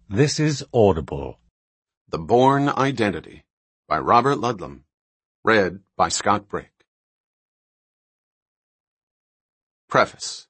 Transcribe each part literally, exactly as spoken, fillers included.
This is Audible. The Bourne Identity by Robert Ludlum. Read by Scott Brick. Preface.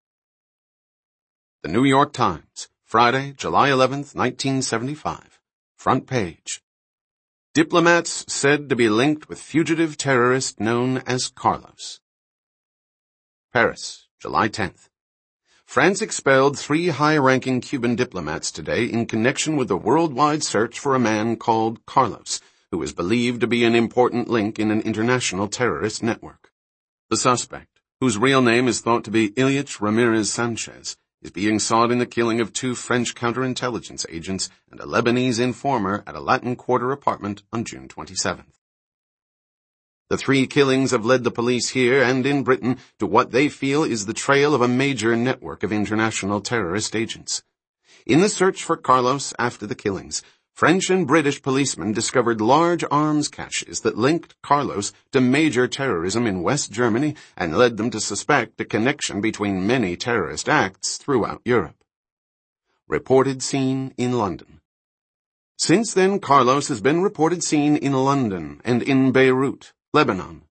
The New York Times, Friday, July eleventh, nineteen seventy-five. Front page. Diplomats said to be linked with fugitive terrorist known as Carlos. Paris, July tenth. France expelled three high-ranking Cuban diplomats today in connection with the worldwide search for a man called Carlos, who is believed to be an important link in an international terrorist network. The suspect, whose real name is thought to be Ilyich Ramirez Sanchez, is being sought in the killing of two French counterintelligence agents and a Lebanese informer at a Latin Quarter apartment on June twenty-seventh. The three killings have led the police here and in Britain to what they feel is the trail of a major network of international terrorist agents. In the search for Carlos after the killings, French and British policemen discovered large arms caches that linked Carlos to major terrorism in West Germany and led them to suspect a connection between many terrorist acts throughout Europe. Reported seen in London. Since then, Carlos has been reported seen in London and in Beirut, Lebanon.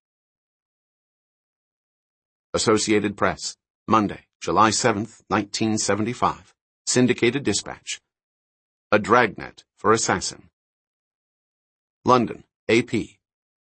Associated Press, Monday, July seventh, nineteen seventy-five. Syndicated Dispatch. A dragnet for assassin. London, A P.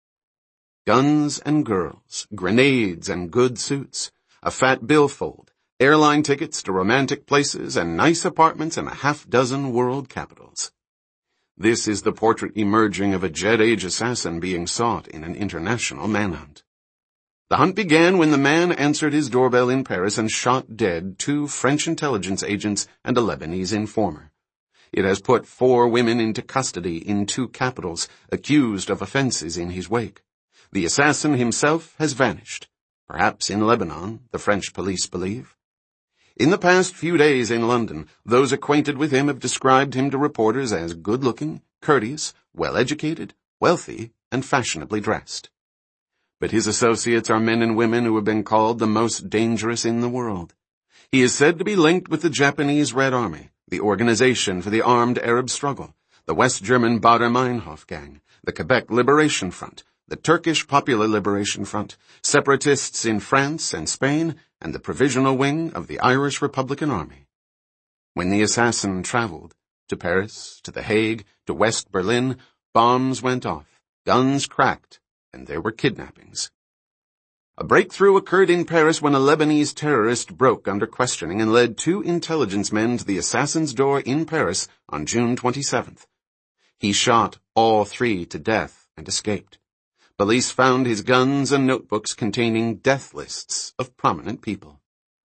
Guns and girls, grenades and good suits, a fat billfold, airline tickets to romantic places, and nice apartments in a half dozen world capitals. This is the portrait emerging of a jet-age assassin being sought in an international manhunt. The hunt began when the man answered his doorbell in Paris and shot dead two French intelligence agents and a Lebanese informer. It has put four women into custody in two capitals, accused of offenses in his wake. The assassin himself has vanished, perhaps in Lebanon, the French police believe. In the past few days in London, those acquainted with him have described him to reporters as good-looking, courteous, well-educated, wealthy, and fashionably dressed. But his associates are men and women who have been called the most dangerous in the world. He is said to be linked with the Japanese Red Army, the Organization for the Armed Arab Struggle, the West German Baader-Meinhof Gang, the Quebec Liberation Front, the Turkish Popular Liberation Front, separatists in France and Spain, and the provisional wing of the Irish Republican Army. When the assassin traveled to Paris, to The Hague, to West Berlin, bombs went off, guns cracked, and there were kidnappings. A breakthrough occurred in Paris when a Lebanese terrorist broke under questioning and led two intelligence men to the assassin's door in Paris on June twenty-seventh. He shot all three to death and escaped. Police found his guns and notebooks containing death lists of prominent people.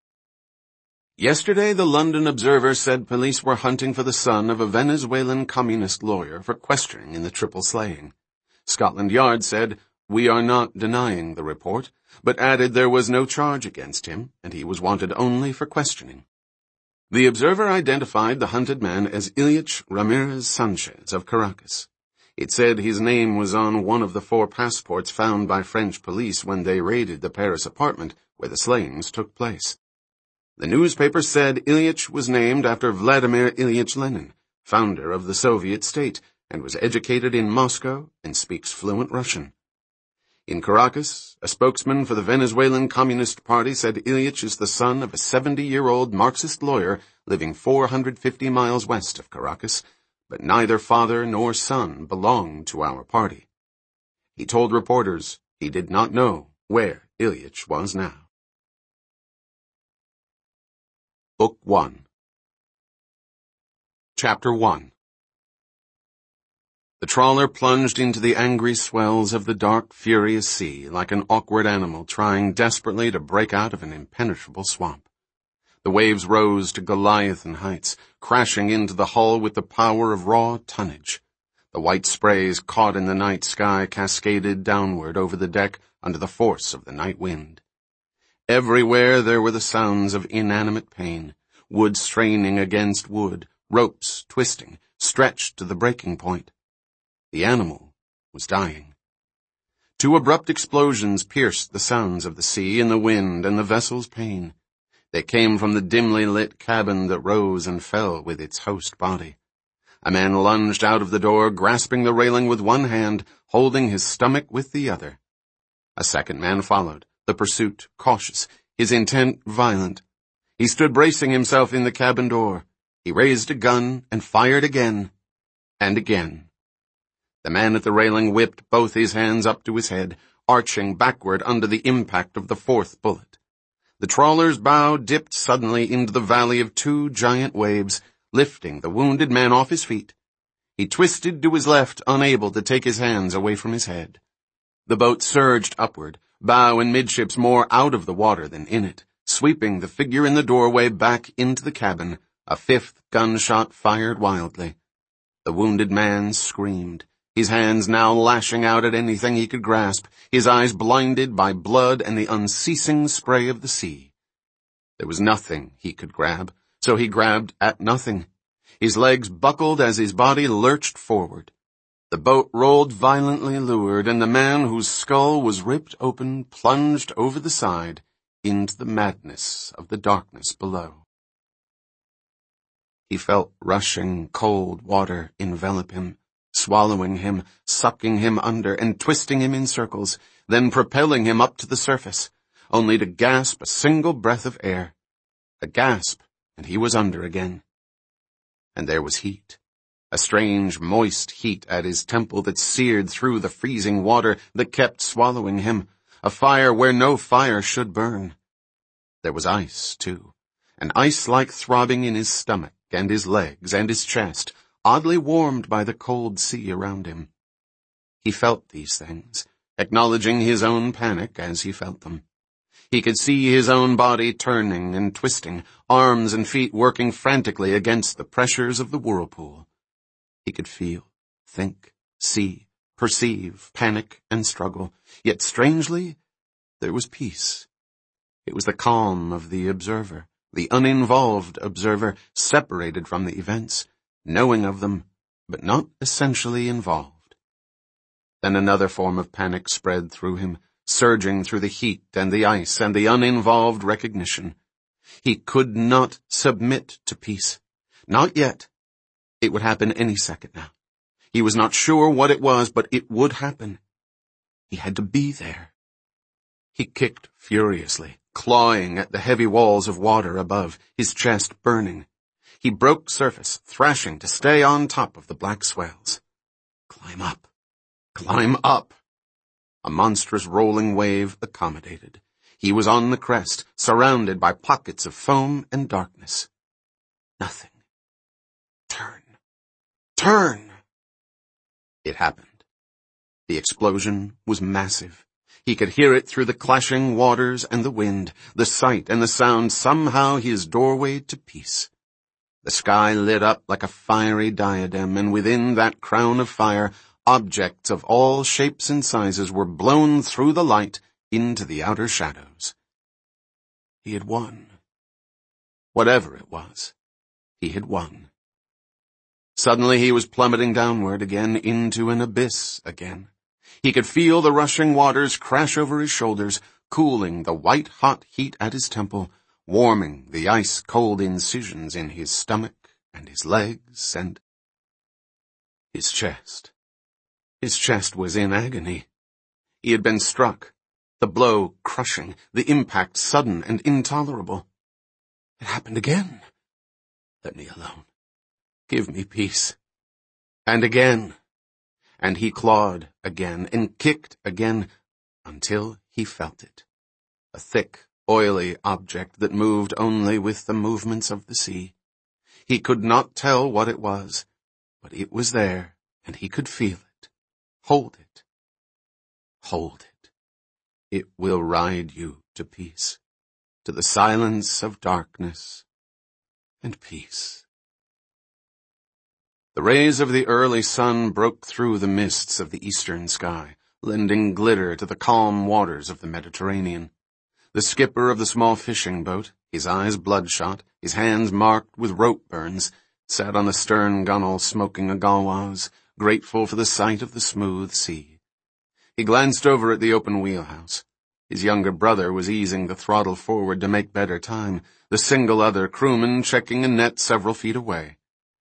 Yesterday, the London Observer said police were hunting for the son of a Venezuelan communist lawyer for questioning in the triple slaying. Scotland Yard said, "We are not denying the report," but added there was no charge against him, and he was wanted only for questioning. The Observer identified the hunted man as Ilyich Ramirez Sanchez of Caracas. It said his name was on one of the four passports found by French police when they raided the Paris apartment where the slayings took place. The newspaper said Ilyich was named after Vladimir Ilyich Lenin, founder of the Soviet state, and was educated in Moscow and speaks fluent Russian. In Caracas, a spokesman for the Venezuelan Communist Party said Ilyich is the son of a seventy-year-old Marxist lawyer living four hundred fifty miles west of Caracas, but neither father nor son belonged to our party. He told reporters he did not know where Ilyich was now. Book one. Chapter one. The trawler plunged into the angry swells of the dark, furious sea like an awkward animal trying desperately to break out of an impenetrable swamp. The waves rose to Goliathan heights, crashing into the hull with the power of raw tonnage. The white sprays caught in the night sky cascaded downward over the deck under the force of the night wind. Everywhere there were the sounds of inanimate pain, wood straining against wood, ropes twisting, stretched to the breaking point. The animal was dying. Two abrupt explosions pierced the sounds of the sea and the wind and the vessel's pain. They came from the dimly lit cabin that rose and fell with its host body. A man lunged out of the door, grasping the railing with one hand, holding his stomach with the other. A second man followed, the pursuit cautious, his intent violent. He stood bracing himself in the cabin door. He raised a gun and fired again, and again. The man at the railing whipped both his hands up to his head, arching backward under the impact of the fourth bullet. The trawler's bow dipped suddenly into the valley of two giant waves, lifting the wounded man off his feet. He twisted to his left, unable to take his hands away from his head. The boat surged upward, bow and midships more out of the water than in it, sweeping the figure in the doorway back into the cabin. A fifth gunshot fired wildly. The wounded man screamed, his hands now lashing out at anything he could grasp, his eyes blinded by blood and the unceasing spray of the sea. There was nothing he could grab, so he grabbed at nothing. His legs buckled as his body lurched forward. The boat rolled violently leeward, and the man whose skull was ripped open plunged over the side into the madness of the darkness below. He felt rushing cold water envelop him, swallowing him, sucking him under, and twisting him in circles, then propelling him up to the surface, only to gasp a single breath of air. A gasp, and he was under again. And there was heat, a strange, moist heat at his temple that seared through the freezing water that kept swallowing him, a fire where no fire should burn. There was ice, too, an ice-like throbbing in his stomach and his legs and his chest, oddly warmed by the cold sea around him. He felt these things, acknowledging his own panic as he felt them. He could see his own body turning and twisting, arms and feet working frantically against the pressures of the whirlpool. He could feel, think, see, perceive, panic and struggle, yet strangely, there was peace. It was the calm of the observer, the uninvolved observer, separated from the events, knowing of them, but not essentially involved. Then another form of panic spread through him, surging through the heat and the ice and the uninvolved recognition. He could not submit to peace. Not yet. It would happen any second now. He was not sure what it was, but it would happen. He had to be there. He kicked furiously, clawing at the heavy walls of water above, his chest burning. He broke surface, thrashing to stay on top of the black swells. Climb up. Climb up. A monstrous rolling wave accommodated. He was on the crest, surrounded by pockets of foam and darkness. Nothing. Turn. Turn! It happened. The explosion was massive. He could hear it through the clashing waters and the wind, the sight and the sound, somehow his doorway to peace. The sky lit up like a fiery diadem, and within that crown of fire, objects of all shapes and sizes were blown through the light into the outer shadows. He had won. Whatever it was, he had won. Suddenly he was plummeting downward again into an abyss again. He could feel the rushing waters crash over his shoulders, cooling the white-hot heat at his temple, warming the ice-cold incisions in his stomach and his legs and his chest. His chest was in agony. He had been struck, the blow crushing, the impact sudden and intolerable. It happened again. Let me alone. Give me peace. And again. And he clawed again and kicked again until he felt it. A thick, oily object that moved only with the movements of the sea. He could not tell what it was, but it was there, and he could feel it. Hold it. Hold it. It will ride you to peace, to the silence of darkness and peace. The rays of the early sun broke through the mists of the eastern sky, lending glitter to the calm waters of the Mediterranean. The skipper of the small fishing boat, his eyes bloodshot, his hands marked with rope burns, sat on the stern gunwale smoking a galwaz, grateful for the sight of the smooth sea. He glanced over at the open wheelhouse. His younger brother was easing the throttle forward to make better time, the single other crewman checking a net several feet away.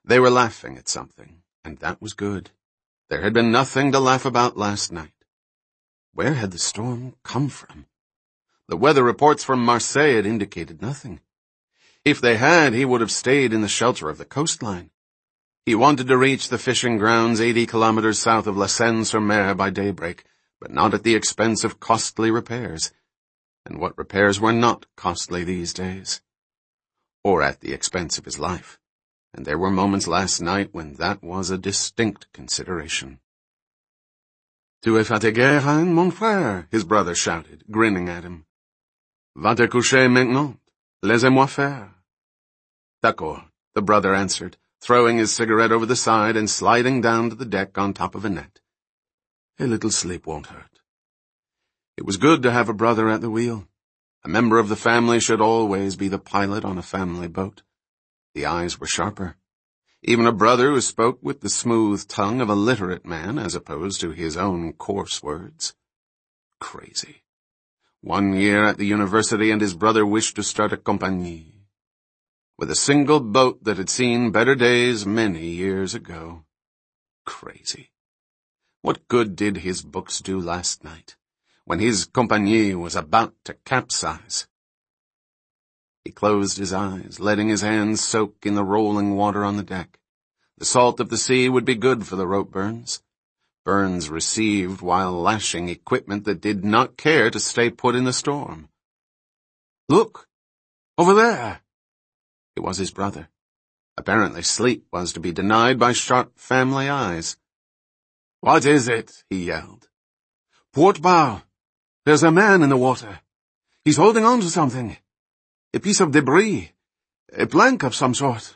They were laughing at something, and that was good. There had been nothing to laugh about last night. Where had the storm come from? The weather reports from Marseille had indicated nothing. If they had, he would have stayed in the shelter of the coastline. He wanted to reach the fishing grounds eighty kilometers south of La Seine-sur-Mer by daybreak, but not at the expense of costly repairs. And what repairs were not costly these days? Or at the expense of his life. And there were moments last night when that was a distinct consideration. Tu es fatigué, hein, mon frère? His brother shouted, grinning at him. Va te coucher maintenant. Laissez-moi faire. D'accord, the brother answered, throwing his cigarette over the side and sliding down to the deck on top of a net. A little sleep won't hurt. It was good to have a brother at the wheel. A member of the family should always be the pilot on a family boat. The eyes were sharper. Even a brother who spoke with the smooth tongue of a literate man as opposed to his own coarse words. Crazy. One year at the university and his brother wished to start a compagnie. With a single boat that had seen better days many years ago. Crazy. What good did his books do last night, when his compagnie was about to capsize? He closed his eyes, letting his hands soak in the rolling water on the deck. The salt of the sea would be good for the rope burns. Burns received while lashing equipment that did not care to stay put in the storm. Look! Over there! It was his brother. Apparently sleep was to be denied by sharp family eyes. What is it? He yelled. Port bow. There's a man in the water. He's holding on to something. A piece of debris. A plank of some sort.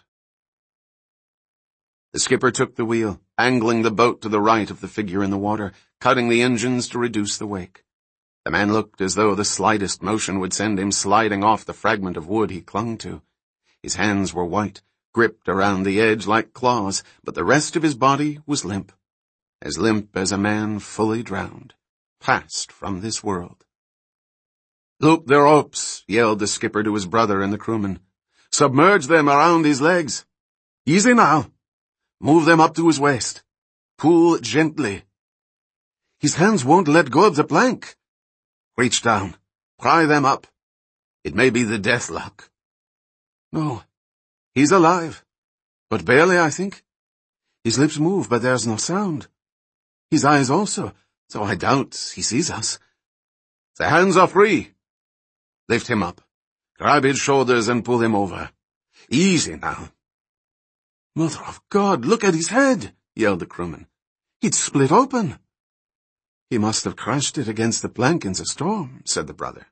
The skipper took the wheel, angling the boat to the right of the figure in the water, cutting the engines to reduce the wake. The man looked as though the slightest motion would send him sliding off the fragment of wood he clung to. His hands were white, gripped around the edge like claws, but the rest of his body was limp. As limp as a man fully drowned, passed from this world. Loop the ropes, yelled the skipper to his brother and the crewman. Submerge them around his legs. Easy now. Move them up to his waist. Pull gently. His hands won't let go of the plank. Reach down. Pry them up. It may be the death lock. No, he's alive. But barely, I think. His lips move, but there's no sound. His eyes also, so I doubt he sees us. The hands are free. Lift him up. Grab his shoulders and pull him over. Easy now. Mother of God, look at his head, yelled the crewman. He'd split open. He must have crashed it against the plank in the storm, said the brother.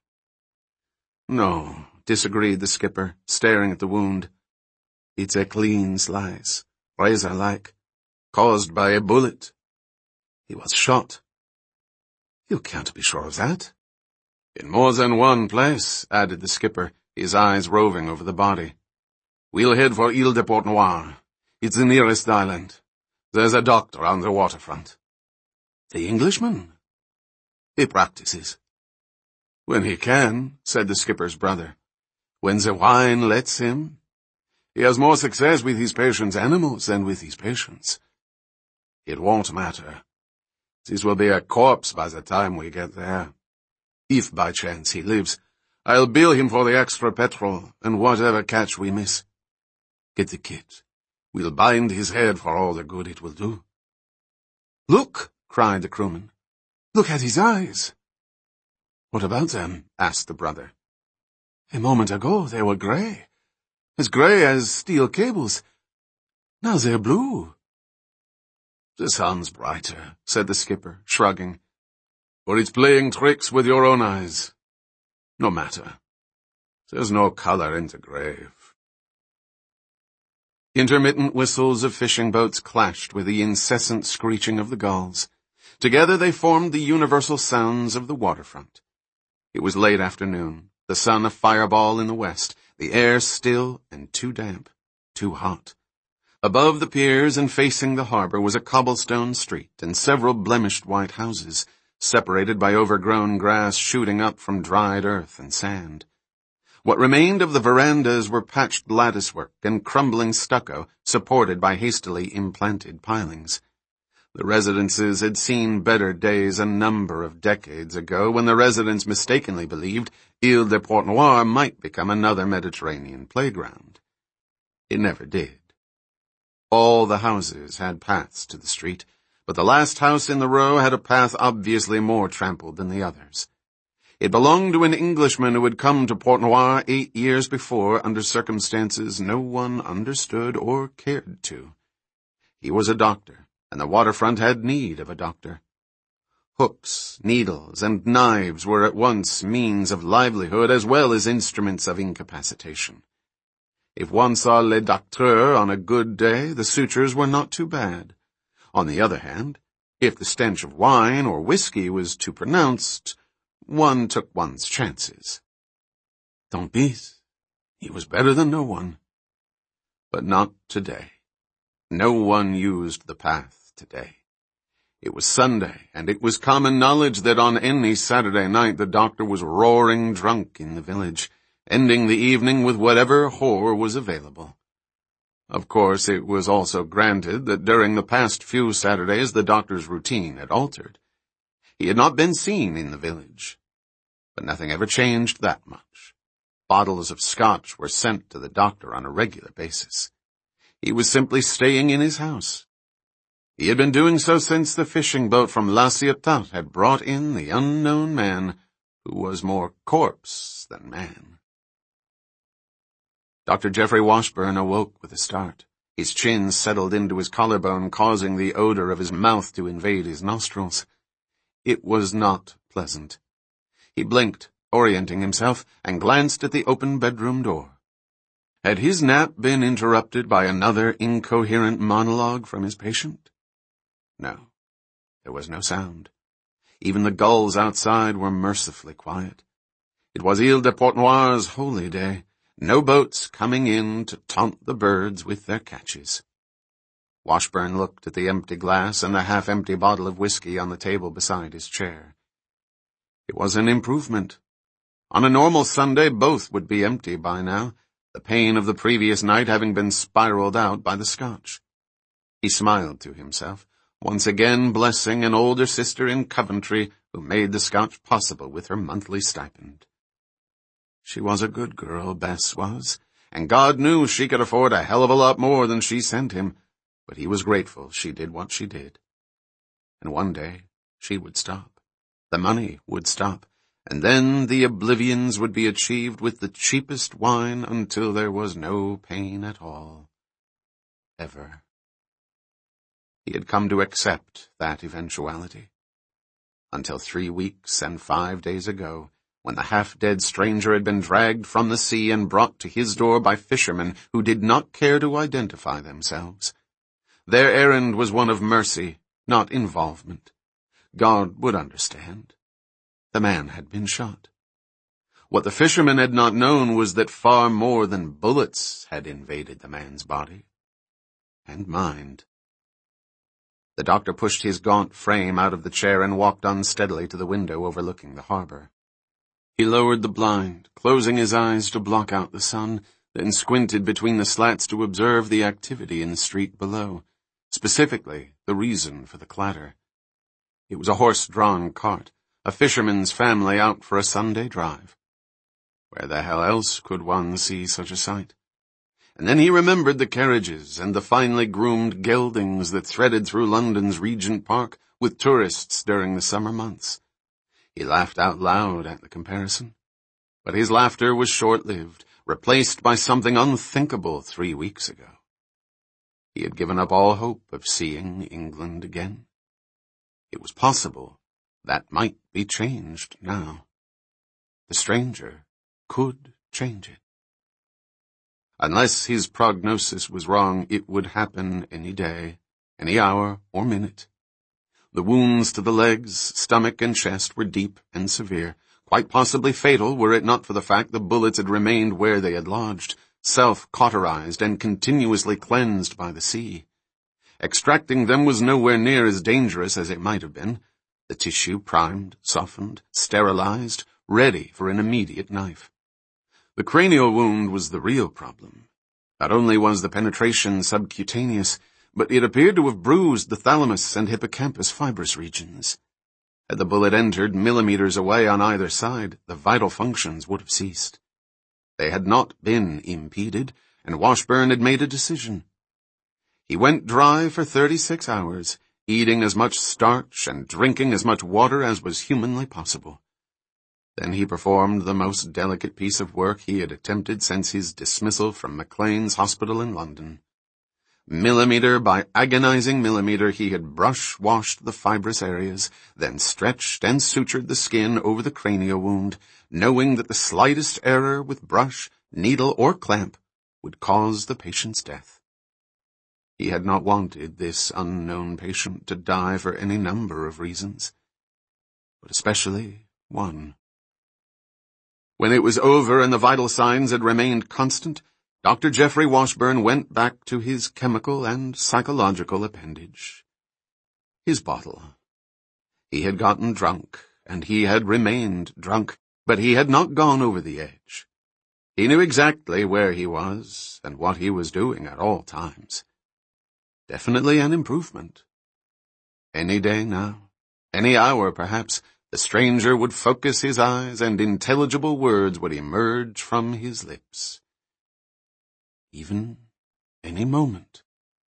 No, disagreed the skipper, staring at the wound. It's a clean slice, razor-like, caused by a bullet. He was shot. You can't be sure of that. In more than one place, added the skipper, his eyes roving over the body. We'll head for Ile de Port-Noir. It's the nearest island. There's a doctor on the waterfront. The Englishman? He practices. When he can, said the skipper's brother. When the wine lets him. He has more success with his patient's animals than with his patients. It won't matter. This will be a corpse by the time we get there. If by chance he lives, I'll bill him for the extra petrol and whatever catch we miss. Get the kit. We'll bind his head for all the good it will do. Look, cried the crewman. Look at his eyes. What about them? Asked the brother. A moment ago they were grey. As grey as steel cables. Now they're blue. The sun's brighter, said the skipper, shrugging. But it's playing tricks with your own eyes. No matter. There's no colour in the grave. Intermittent whistles of fishing boats clashed with the incessant screeching of the gulls. Together they formed the universal sounds of the waterfront. It was late afternoon, the sun a fireball in the west, the air still and too damp, too hot. Above the piers and facing the harbor was a cobblestone street and several blemished white houses, separated by overgrown grass shooting up from dried earth and sand. What remained of the verandas were patched latticework and crumbling stucco supported by hastily implanted pilings. The residences had seen better days a number of decades ago when the residents mistakenly believed Ile de Port-Noir might become another Mediterranean playground. It never did. All the houses had paths to the street, but the last house in the row had a path obviously more trampled than the others. It belonged to an Englishman who had come to Port-Noir eight years before under circumstances no one understood or cared to. He was a doctor, and the waterfront had need of a doctor. Hooks, needles, and knives were at once means of livelihood as well as instruments of incapacitation. If one saw le docteur on a good day, the sutures were not too bad. On the other hand, if the stench of wine or whiskey was too pronounced, one took one's chances. Tant pis, he was better than no one. But not today. No one used the path today. It was Sunday, and it was common knowledge that on any Saturday night the doctor was roaring drunk in the village, ending the evening with whatever whore was available. Of course, it was also granted that during the past few Saturdays the doctor's routine had altered. He had not been seen in the village. But nothing ever changed that much. Bottles of scotch were sent to the doctor on a regular basis. He was simply staying in his house. He had been doing so since the fishing boat from La Ciotat had brought in the unknown man who was more corpse than man. Doctor Geoffrey Washburn awoke with a start. His chin settled into his collarbone, causing the odor of his mouth to invade his nostrils. It was not pleasant. He blinked, orienting himself, and glanced at the open bedroom door. Had his nap been interrupted by another incoherent monologue from his patient? No, there was no sound. Even the gulls outside were mercifully quiet. It was Ile de Port-Noir's holy day, no boats coming in to taunt the birds with their catches. Washburn looked at the empty glass and the half-empty bottle of whiskey on the table beside his chair. It was an improvement. On a normal Sunday, both would be empty by now, the pain of the previous night having been spiraled out by the scotch. He smiled to himself, once again blessing an older sister in Coventry who made the scotch possible with her monthly stipend. She was a good girl, Bess was, and God knew she could afford a hell of a lot more than she sent him, but he was grateful she did what she did. And one day she would stop. The money would stop, and then the oblivions would be achieved with the cheapest wine until there was no pain at all. Ever. He had come to accept that eventuality. Until three weeks and five days ago, when the half-dead stranger had been dragged from the sea and brought to his door by fishermen who did not care to identify themselves. Their errand was one of mercy, not involvement. God would understand. The man had been shot. What the fishermen had not known was that far more than bullets had invaded the man's body and mind. The doctor pushed his gaunt frame out of the chair and walked unsteadily to the window overlooking the harbor. He lowered the blind, closing his eyes to block out the sun, then squinted between the slats to observe the activity in the street below, specifically the reason for the clatter. It was a horse-drawn cart, a fisherman's family out for a Sunday drive. Where the hell else could one see such a sight? And then he remembered the carriages and the finely groomed geldings that threaded through London's Regent Park with tourists during the summer months. He laughed out loud at the comparison. But his laughter was short-lived, replaced by something unthinkable three weeks ago. He had given up all hope of seeing England again. It was possible that might be changed now. The stranger could change it. Unless his prognosis was wrong, it would happen any day, any hour or minute. The wounds to the legs, stomach, and chest were deep and severe, quite possibly fatal were it not for the fact the bullets had remained where they had lodged, self-cauterized and continuously cleansed by the sea. Extracting them was nowhere near as dangerous as it might have been. The tissue primed, softened, sterilized, ready for an immediate knife. The cranial wound was the real problem. Not only was the penetration subcutaneous, but it appeared to have bruised the thalamus and hippocampus fibrous regions. Had the bullet entered millimeters away on either side, the vital functions would have ceased. They had not been impeded, and Washburn had made a decision. He went dry for thirty-six hours, eating as much starch and drinking as much water as was humanly possible. Then he performed the most delicate piece of work he had attempted since his dismissal from Maclean's Hospital in London. Millimeter by agonizing millimeter he had brush-washed the fibrous areas, then stretched and sutured the skin over the cranial wound, knowing that the slightest error with brush, needle, or clamp would cause the patient's death. He had not wanted this unknown patient to die for any number of reasons, but especially one. When it was over and the vital signs had remained constant, Doctor Geoffrey Washburn went back to his chemical and psychological appendage. His bottle. He had gotten drunk, and he had remained drunk, but he had not gone over the edge. He knew exactly where he was and what he was doing at all times. Definitely an improvement. Any day now, any hour perhaps, the stranger would focus his eyes and intelligible words would emerge from his lips. Even any moment.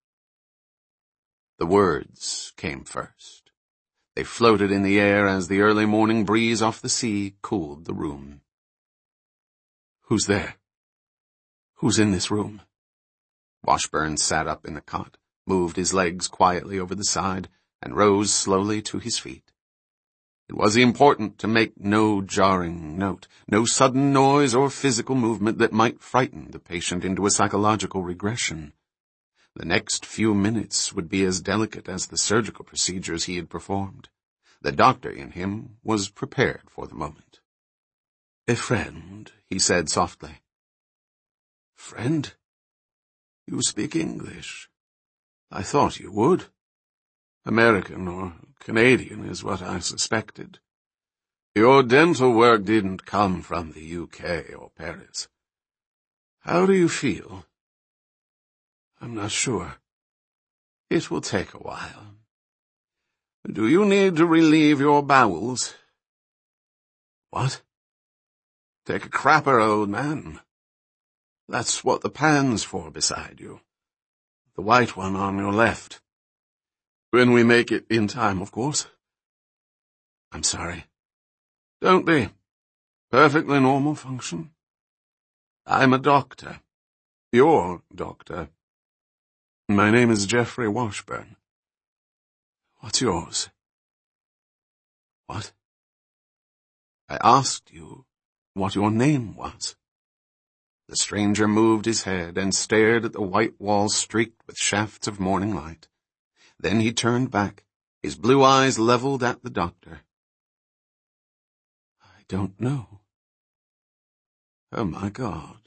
The words came first. They floated in the air as the early morning breeze off the sea cooled the room. Who's there? Who's in this room? Washburn sat up in the cot, moved his legs quietly over the side, and rose slowly to his feet. It was important to make no jarring note, no sudden noise or physical movement that might frighten the patient into a psychological regression. The next few minutes would be as delicate as the surgical procedures he had performed. The doctor in him was prepared for the moment. "A friend," he said softly. "Friend? You speak English. I thought you would. American or Canadian is what I suspected. Your dental work didn't come from the U K or Paris. How do you feel?" "I'm not sure. It will take a while." "Do you need to relieve your bowels?" "What?" "Take a crapper, old man. That's what the pan's for beside you. The white one on your left. When we make it in time, of course." "I'm sorry." "Don't be. Perfectly normal function. I'm a doctor. Your doctor. My name is Geoffrey Washburn. What's yours?" "What?" "I asked you what your name was." The stranger moved his head and stared at the white wall streaked with shafts of morning light. Then he turned back, his blue eyes leveled at the doctor. "I don't know." "Oh, my God.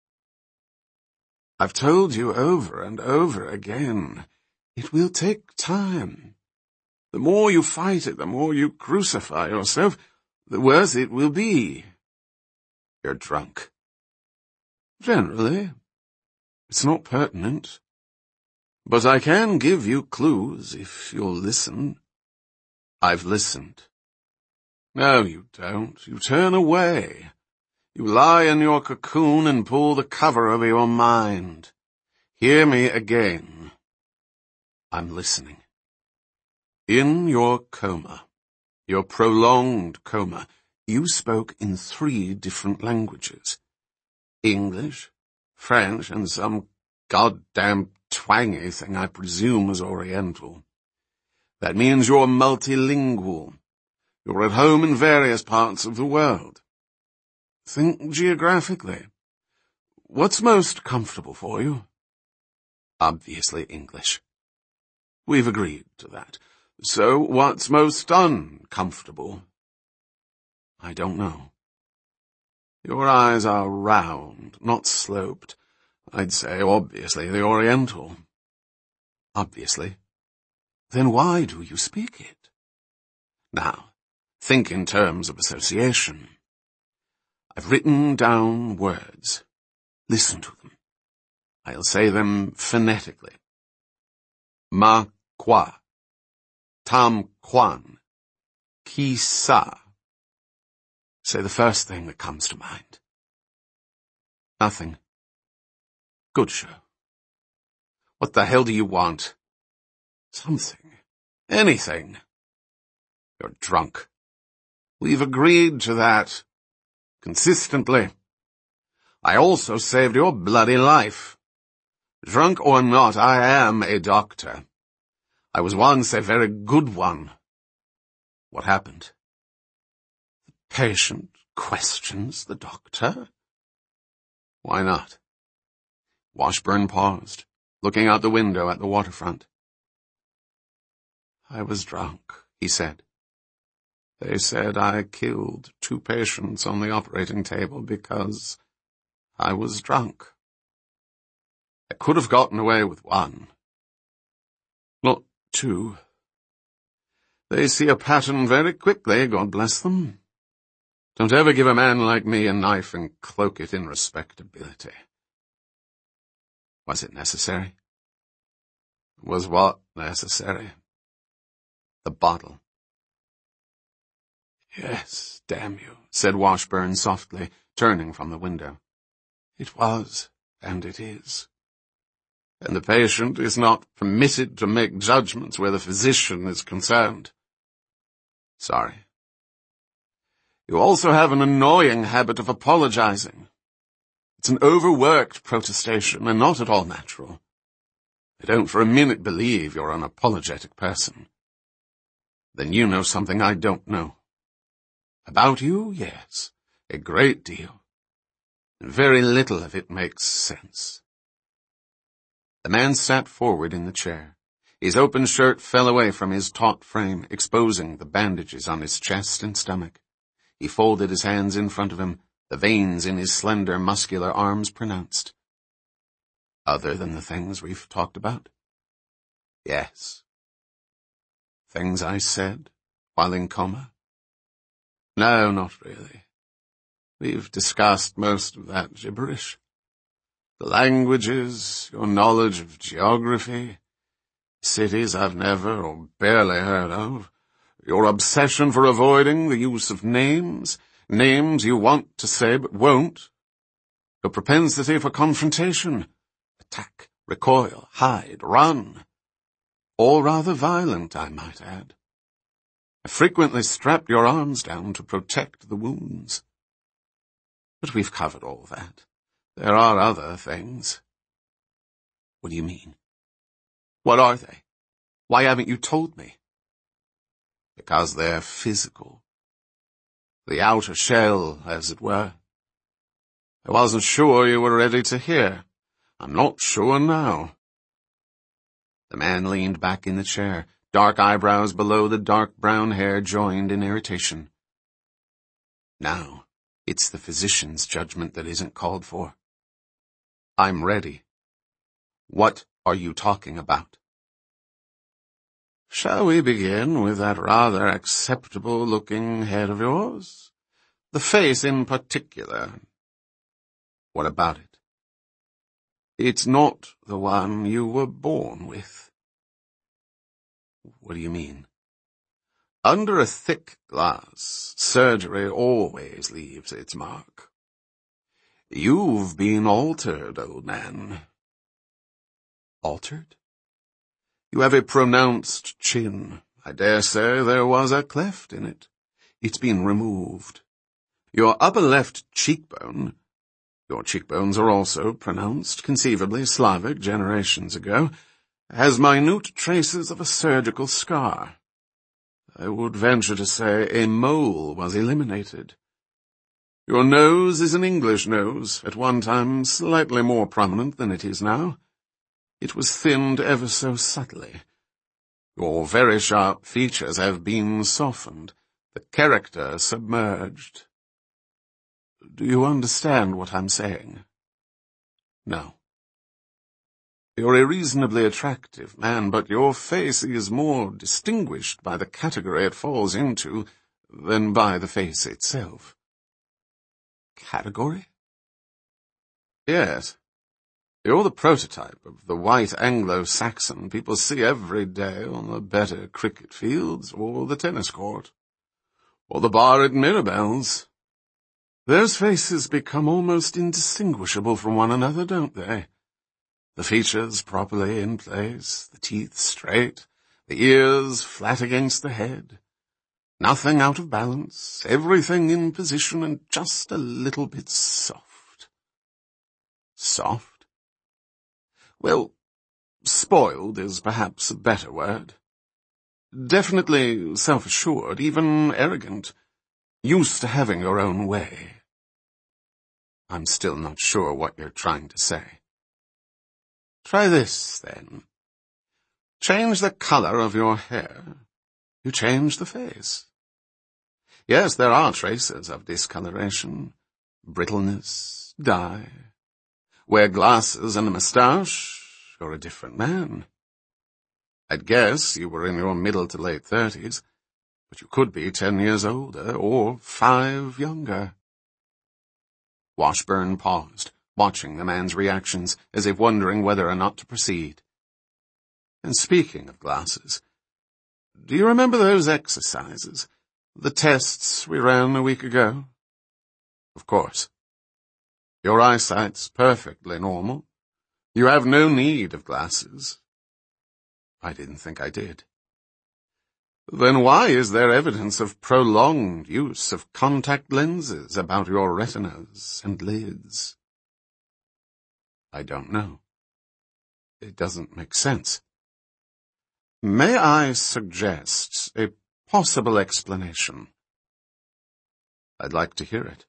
I've told you over and over again. It will take time. The more you fight it, the more you crucify yourself, the worse it will be." "You're drunk." "Generally. It's not pertinent. But I can give you clues if you'll listen." "I've listened." "No, you don't. You turn away. You lie in your cocoon and pull the cover over your mind. Hear me again." "I'm listening." "In your coma, your prolonged coma, you spoke in three different languages. English, French, and some goddamn twangy thing I presume was Oriental. That means you're multilingual. You're at home in various parts of the world. Think geographically. What's most comfortable for you?" "Obviously English." "We've agreed to that. So what's most uncomfortable?" "I don't know." "Your eyes are round, not sloped. I'd say, obviously, the Oriental." "Obviously." "Then why do you speak it?" "Now, think in terms of association. I've written down words. Listen to them. I'll say them phonetically. Ma qua, tam quan, ki sa. Say the first thing that comes to mind. Nothing. Good show. What the hell do you want? Something. Anything. You're drunk. We've agreed to that. Consistently. I also saved your bloody life. Drunk or not, I am a doctor. I was once a very good one. What happened? The patient questions the doctor? Why not? Washburn paused, looking out the window at the waterfront. I was drunk, he said. They said I killed two patients on the operating table because I was drunk. I could have gotten away with one. Not two. They see a pattern very quickly, God bless them. Don't ever give a man like me a knife and cloak it in respectability. Was it necessary? Was what necessary? The bottle. Yes, damn you, said Washburn softly, turning from the window. It was, and it is. And the patient is not permitted to make judgments where the physician is concerned. Sorry. You also have an annoying habit of apologizing. It's an overworked protestation and not at all natural. I don't for a minute believe you're an apologetic person. Then you know something I don't know. About you, yes, a great deal. And very little of it makes sense. The man sat forward in the chair. His open shirt fell away from his taut frame, exposing the bandages on his chest and stomach. He folded his hands in front of him, the veins in his slender, muscular arms pronounced. Other than the things we've talked about? Yes. Things I said while in coma? No, not really. We've discussed most of that gibberish. The languages, your knowledge of geography, cities I've never or barely heard of, your obsession for avoiding the use of names, names you want to say but won't, your propensity for confrontation, attack, recoil, hide, run, all rather violent, I might add. I frequently strapped your arms down to protect the wounds. But we've covered all that. There are other things. What do you mean? What are they? Why haven't you told me? Because they're physical. The outer shell, as it were. I wasn't sure you were ready to hear. I'm not sure now. The man leaned back in the chair, dark eyebrows below the dark brown hair joined in irritation. Now, it's the physician's judgment that isn't called for. I'm ready. What are you talking about? Shall we begin with that rather acceptable-looking head of yours? The face in particular. What about it? It's not the one you were born with. What do you mean? Under a thick glass, surgery always leaves its mark. You've been altered, old man. Altered? You have a pronounced chin. I dare say there was a cleft in it. It's been removed. Your upper left cheekbone, your cheekbones are also pronounced, conceivably Slavic generations ago, has minute traces of a surgical scar. I would venture to say a mole was eliminated. Your nose is an English nose, at one time slightly more prominent than it is now. It was thinned ever so subtly. Your very sharp features have been softened, the character submerged. Do you understand what I'm saying? No. You're a reasonably attractive man, but your face is more distinguished by the category it falls into than by the face itself. category? Yes. You're the prototype of the white Anglo-Saxon people see every day on the better cricket fields or the tennis court, or the bar at Mirabelle's. Those faces become almost indistinguishable from one another, don't they? The features properly in place, the teeth straight, the ears flat against the head. Nothing out of balance, everything in position and just a little bit soft. Soft? Well, spoiled is perhaps a better word. Definitely self-assured, even arrogant, used to having your own way. I'm still not sure what you're trying to say. Try this, then. Change the color of your hair. You change the face. Yes, there are traces of discoloration, brittleness, dye. Wear glasses and a moustache, you're a different man. I'd guess you were in your middle to late thirties, but you could be ten years older or five younger. Washburn paused, watching the man's reactions, as if wondering whether or not to proceed. And speaking of glasses, do you remember those exercises, the tests we ran a week ago? Of course. Your eyesight's perfectly normal. You have no need of glasses. I didn't think I did. Then why is there evidence of prolonged use of contact lenses about your retinas and lids? I don't know. It doesn't make sense. May I suggest a possible explanation? I'd like to hear it.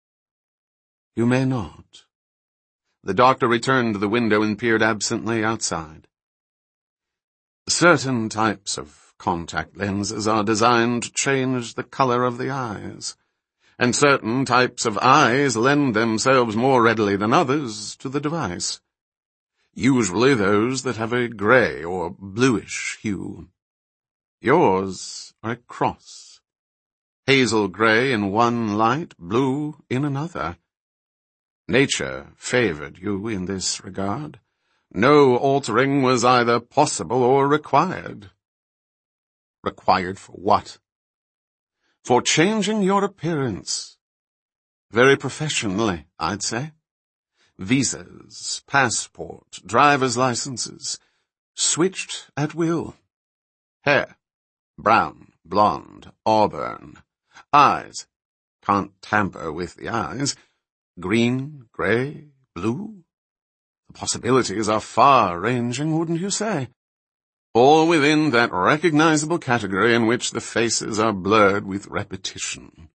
You may not. The doctor returned to the window and peered absently outside. Certain types of contact lenses are designed to change the color of the eyes, and certain types of eyes lend themselves more readily than others to the device. Usually those that have a gray or bluish hue. Yours are a cross. Hazel gray in one light, blue in another. Nature favored you in this regard. No altering was either possible or required. Required for what? For changing your appearance. Very professionally, I'd say. Visas, passport, driver's licenses, switched at will. Hair, brown, blonde, auburn. Eyes, can't tamper with the eyes. Green, grey, blue? The possibilities are far-ranging, wouldn't you say? All within that recognizable category in which the faces are blurred with repetition.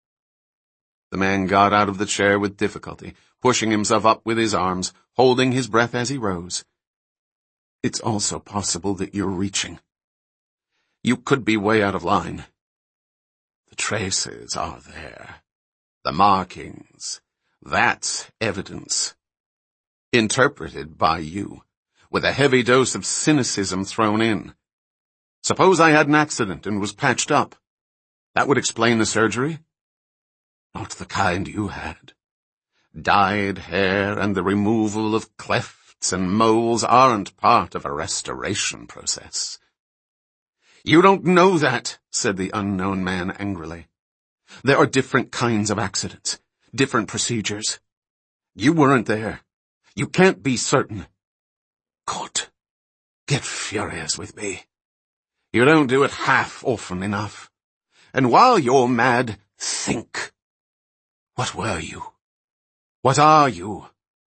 The man got out of the chair with difficulty, pushing himself up with his arms, holding his breath as he rose. It's also possible that you're reaching. You could be way out of line. The traces are there. The markings. That's evidence. Interpreted by you, with a heavy dose of cynicism thrown in. Suppose I had an accident and was patched up. That would explain the surgery? Not the kind you had. Dyed hair and the removal of clefts and moles aren't part of a restoration process. You don't know that, said the unknown man angrily. There are different kinds of accidents. Different procedures. You weren't there. You can't be certain. Good. Get furious with me. You don't do it half often enough. And while you're mad, think. What were you? What are you?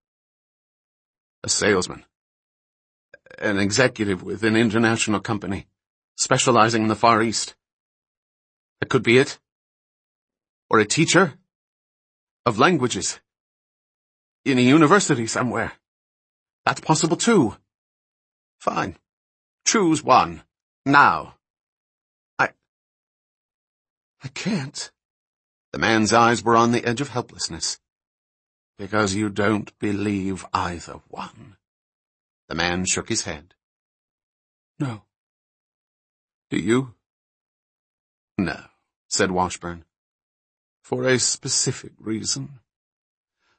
A salesman. An executive with an international company, specializing in the Far East. That could be it. Or a teacher? Of languages. In a university somewhere. That's possible too. Fine. Choose one. Now. I... I can't. The man's eyes were on the edge of helplessness. Because you don't believe either one. The man shook his head. No. Do you? No, said Washburn. For a specific reason.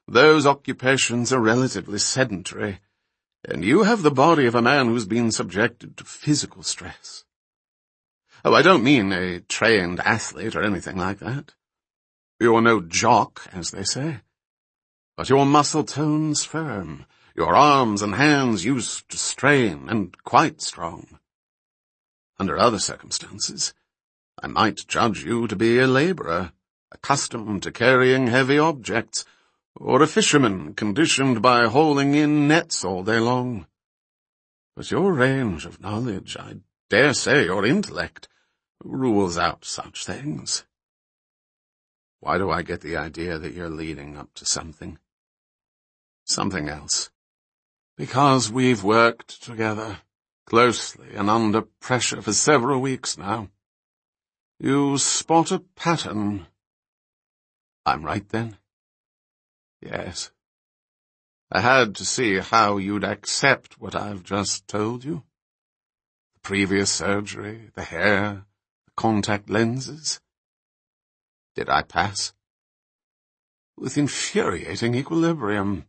Those occupations are relatively sedentary, and you have the body of a man who's been subjected to physical stress. Oh, I don't mean a trained athlete or anything like that. You're no jock, as they say. But your muscle tone's firm, your arms and hands used to strain and quite strong. Under other circumstances, I might judge you to be a labourer, accustomed to carrying heavy objects, or a fisherman conditioned by hauling in nets all day long. But your range of knowledge, I dare say your intellect, rules out such things. Why do I get the idea that you're leading up to something? Something else. Because we've worked together, closely and under pressure for several weeks now. You spot a pattern. I'm right, then? Yes. I had to see how you'd accept what I've just told you. The previous surgery, the hair, the contact lenses. Did I pass? With infuriating equilibrium.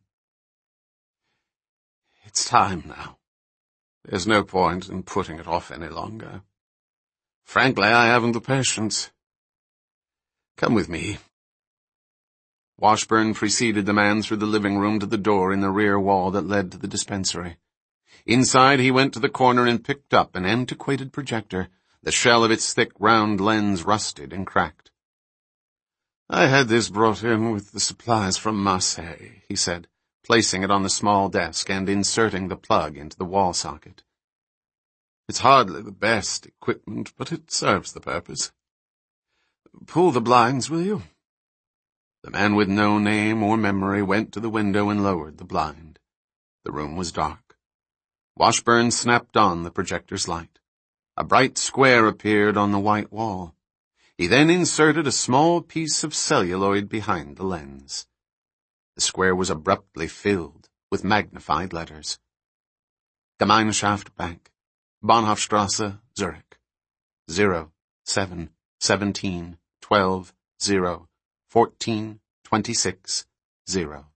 It's time now. There's no point in putting it off any longer. Frankly, I haven't the patience. Come with me. Washburn preceded the man through the living room to the door in the rear wall that led to the dispensary. Inside, he went to the corner and picked up an antiquated projector, the shell of its thick, round lens rusted and cracked. I had this brought in with the supplies from Marseille, he said, placing it on the small desk and inserting the plug into the wall socket. It's hardly the best equipment, but it serves the purpose. Pull the blinds, will you? The man with no name or memory went to the window and lowered the blind. The room was dark. Washburn snapped on the projector's light. A bright square appeared on the white wall. He then inserted a small piece of celluloid behind the lens. The square was abruptly filled with magnified letters. Gemeinschaft Bank, Bahnhofstrasse, Zurich. Zero, seven, seventeen, twelve, zero. Fourteen, twenty-six, zero.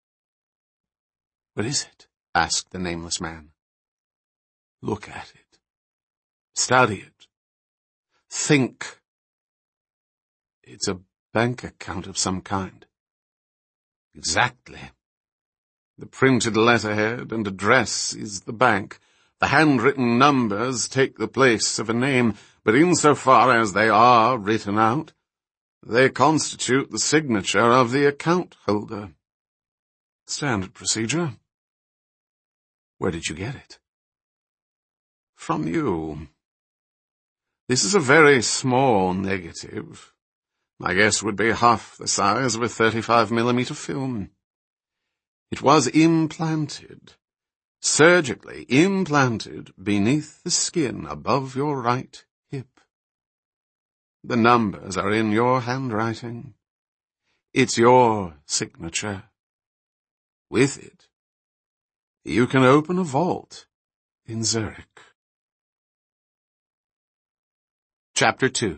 What is it? Asked the nameless man. Look at it. Study it. Think. It's a bank account of some kind. Exactly. The printed letterhead and address is the bank. The handwritten numbers take the place of a name, but insofar as they are written out, they constitute the signature of the account holder. Standard procedure. Where did you get it? From you. This is a very small negative. My guess would be half the size of a thirty-five millimeter film. It was implanted, surgically implanted beneath the skin above your right hip. The numbers are in your handwriting. It's your signature. With it, you can open a vault in Zurich. Chapter two.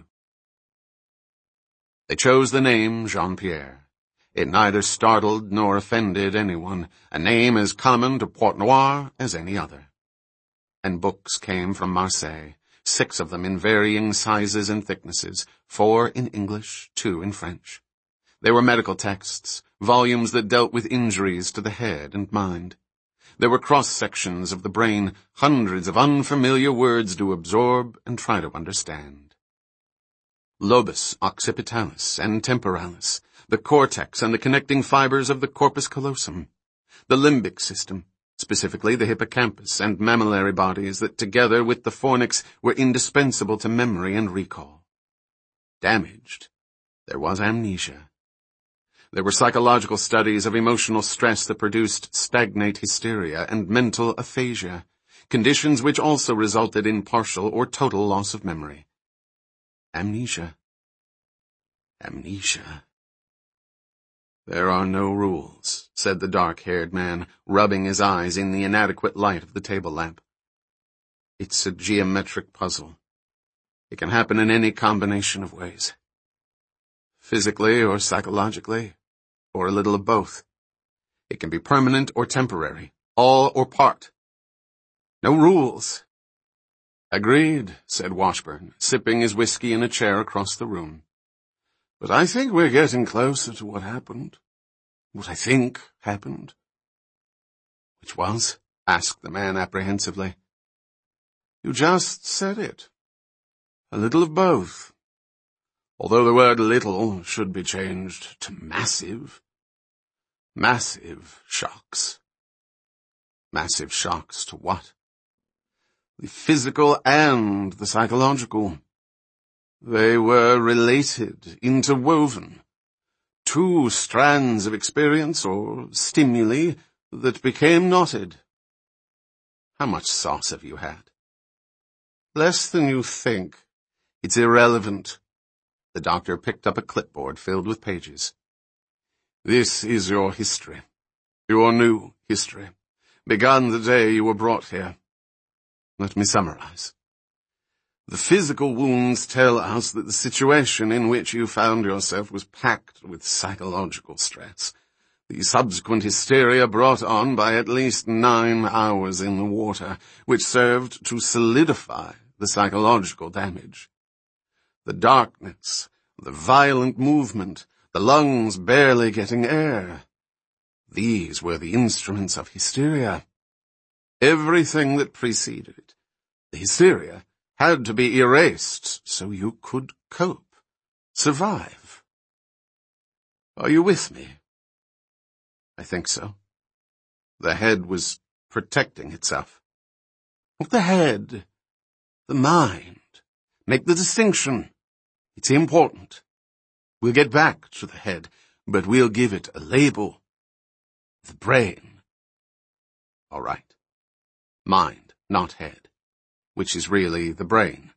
They chose the name Jean-Pierre. It neither startled nor offended anyone, a name as common to Port-Noir as any other. And books came from Marseille. Six of them in varying sizes and thicknesses, four in English, two in French. They were medical texts, volumes that dealt with injuries to the head and mind. There were cross-sections of the brain, hundreds of unfamiliar words to absorb and try to understand. Lobus occipitalis and temporalis, the cortex and the connecting fibers of the corpus callosum, the limbic system, specifically the hippocampus and mammillary bodies that together with the fornix were indispensable to memory and recall. Damaged, there was amnesia. There were psychological studies of emotional stress that produced stagnate hysteria and mental aphasia, conditions which also resulted in partial or total loss of memory. Amnesia. Amnesia. There are no rules, said the dark-haired man, rubbing his eyes in the inadequate light of the table lamp. It's a geometric puzzle. It can happen in any combination of ways. Physically or psychologically, or a little of both. It can be permanent or temporary, all or part. No rules. Agreed, said Washburn, sipping his whiskey in a chair across the room. But I think we're getting closer to what happened. What I think happened. Which was? Asked the man apprehensively. You just said it. A little of both. Although the word little should be changed to massive. Massive shocks. Massive shocks to what? The physical and the psychological. They were related, interwoven. Two strands of experience or stimuli that became knotted. How much sauce have you had? Less than you think. It's irrelevant. The doctor picked up a clipboard filled with pages. This is your history. Your new history. Begun the day you were brought here. Let me summarize. The physical wounds tell us that the situation in which you found yourself was packed with psychological stress. The subsequent hysteria brought on by at least nine hours in the water, which served to solidify the psychological damage. The darkness, the violent movement, the lungs barely getting air. These were the instruments of hysteria. Everything that preceded it, the hysteria, had to be erased so you could cope, survive. Are you with me? I think so. The head was protecting itself. Not the head, the mind. Make the distinction. It's important. We'll get back to the head, but we'll give it a label. The brain. All right. Mind, not head, which is really the brain.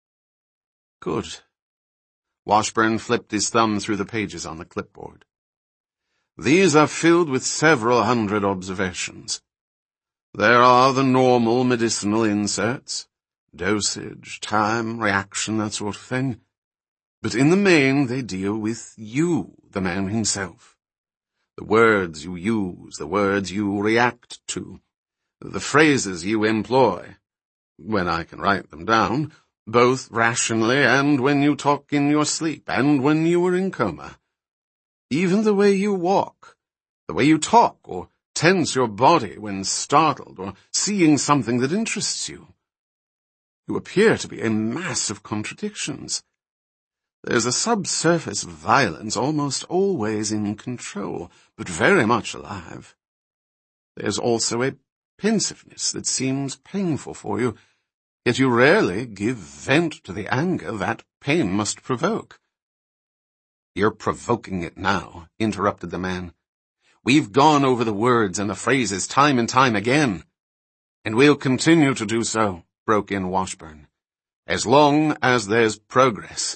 Good. Washburn flipped his thumb through the pages on the clipboard. These are filled with several hundred observations. There are the normal medicinal inserts, dosage, time, reaction, that sort of thing. But in the main, they deal with you, the man himself. The words you use, the words you react to, the phrases you employ, when I can write them down, both rationally and when you talk in your sleep and when you are in coma. Even the way you walk, the way you talk or tense your body when startled or seeing something that interests you. You appear to be a mass of contradictions. There's a subsurface violence almost always in control, but very much alive. There's also a pensiveness that seems painful for you, yet you rarely give vent to the anger that pain must provoke. You're provoking it now, interrupted the man. We've gone over the words and the phrases time and time again. And we'll continue to do so, broke in Washburn, as long as there's progress.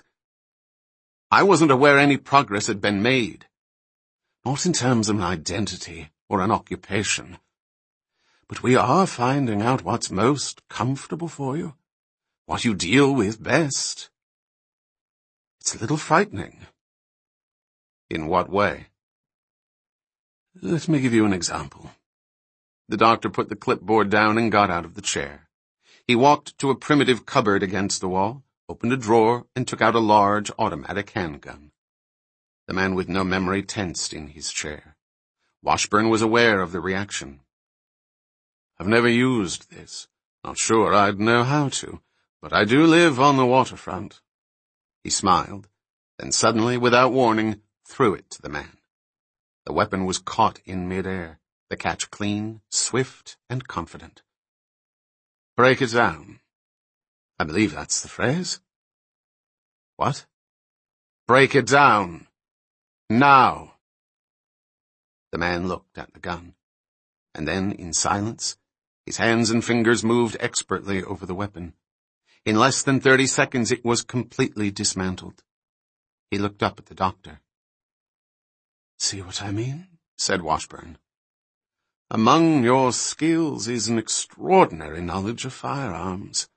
I wasn't aware any progress had been made. Not in terms of an identity or an occupation. But we are finding out what's most comfortable for you, what you deal with best. It's a little frightening. In what way? Let me give you an example. The doctor put the clipboard down and got out of the chair. He walked to a primitive cupboard against the wall, opened a drawer, and took out a large automatic handgun. The man with no memory tensed in his chair. Washburn was aware of the reaction. I've never used this. Not sure I'd know how to, but I do live on the waterfront. He smiled, then suddenly, without warning, threw it to the man. The weapon was caught in midair, the catch clean, swift, and confident. Break it down. I believe that's the phrase. What? Break it down. Now. The man looked at the gun, and then, in silence, his hands and fingers moved expertly over the weapon. In less than thirty seconds, it was completely dismantled. He looked up at the doctor. See what I mean? Said Washburn. Among your skills is an extraordinary knowledge of firearms.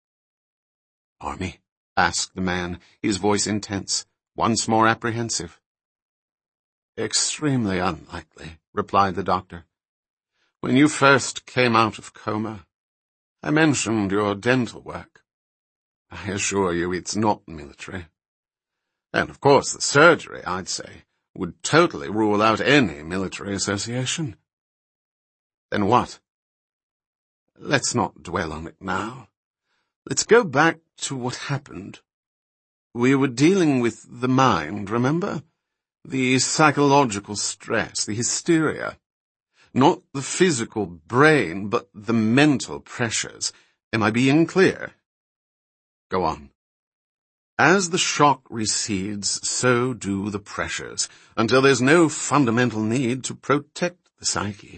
Army? Asked the man, his voice intense, once more apprehensive. Extremely unlikely, replied the doctor. "When you first came out of coma, I mentioned your dental work. I assure you it's not military. And of course the surgery, I'd say, would totally rule out any military association." "Then what?" "Let's not dwell on it now. Let's go back to what happened. We were dealing with the mind, remember? The psychological stress, the hysteria. Not the physical brain, but the mental pressures. Am I being clear?" "Go on." "As the shock recedes, so do the pressures, until there's no fundamental need to protect the psyche.